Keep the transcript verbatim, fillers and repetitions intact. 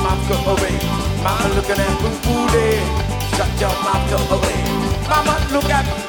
mouth, go away. Mama looking at boo boo day. Shut your mouth, go away. Mama look at